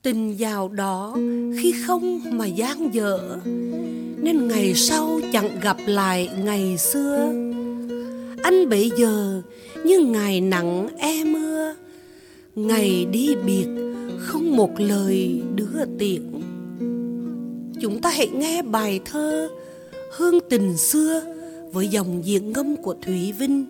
Tình giàu đó khi không mà dang dở, nên ngày sau chẳng gặp lại ngày xưa. Anh bây giờ như ngày nắng e mưa, ngày đi biệt không một lời đưa tiễn. Chúng ta hãy nghe bài thơ Hương tình xưa với dòng diễn ngâm của Thúy Vinh.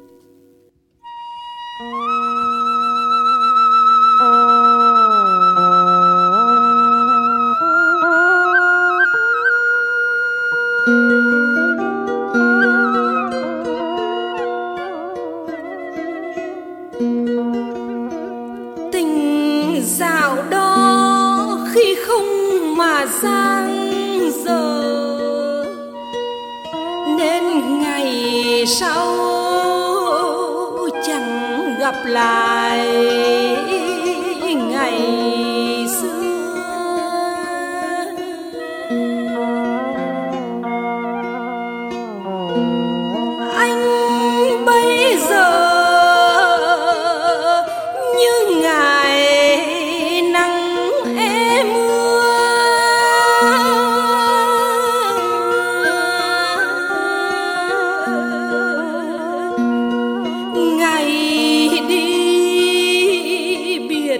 Tình dạo đó khi không mà giang dở, nên ngày sau chẳng gặp lại ngày xưa. Anh bây giờ như ngày nắng e mưa, ngày đi biệt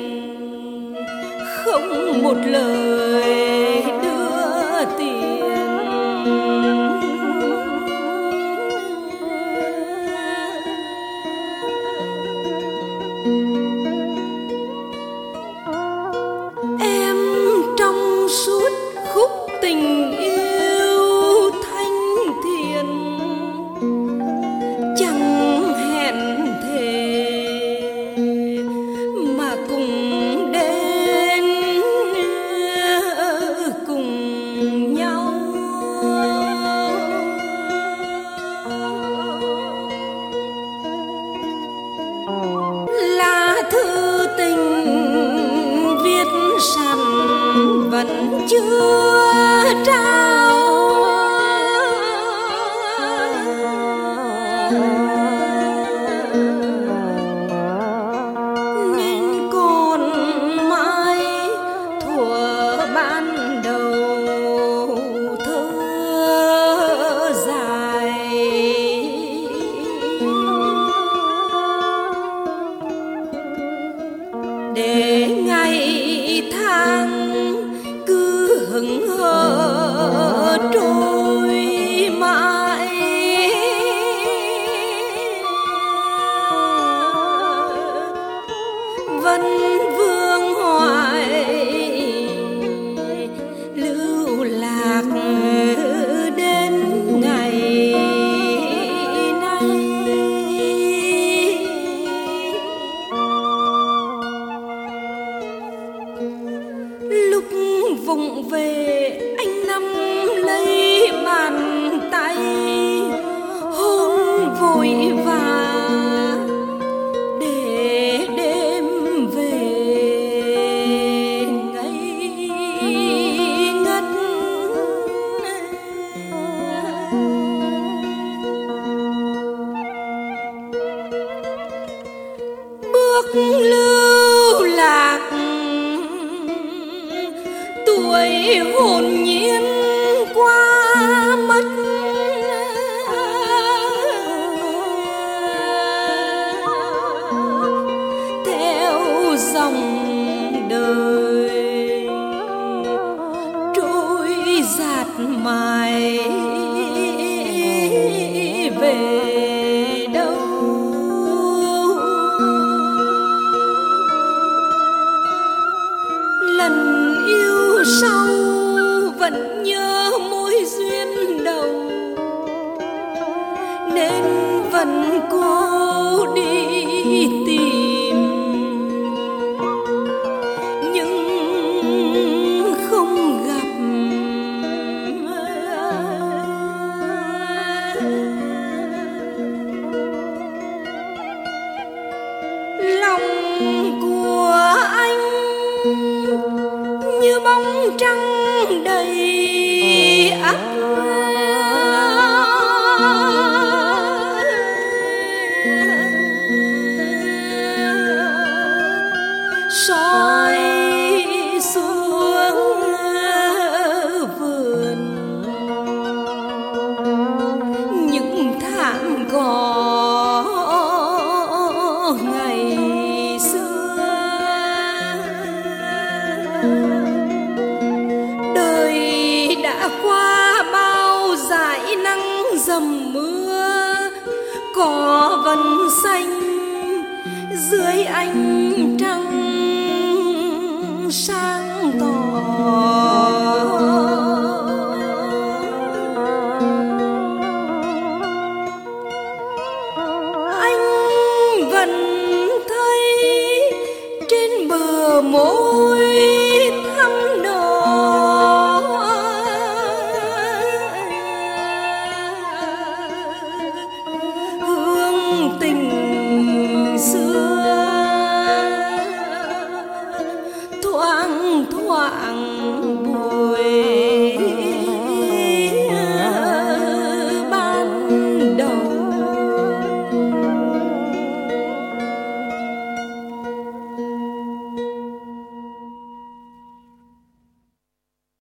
không một lời đưa tiền. Em trong suốt khúc tình yêu thanh thiện, chẳng hẹn thề mà cùng đến cùng nhau. Lá thư tình viết sẵn vẫn chưa trao, nên còn mãi thuở ban đầu thơ dài. Để ngày tháng cứ hững hờ trôi mãi, vẫn vương hoài lưu lạc đến ngày nay. Lúc vụng về anh nắm lấy bàn tay, hôn vội vã để đêm về ngây ngất. Bước lưu lạc tuổi hồn nhiên qua mất, theo dòng đời trôi dạt mãi về đâu. Lần yêu sau vẫn nhớ mối duyên đầu, nên vẫn cố đi tìm, nhưng không gặp. Lòng của anh như bóng trăng đầy ắp, soi Đời đã qua bao dải nắng dầm mưa, cỏ vẫn xanh dưới ánh trăng sáng tỏ. Anh vẫn thấy trên bờ môi thắm đỏ, hương tình xưa thoáng thoảng buồn.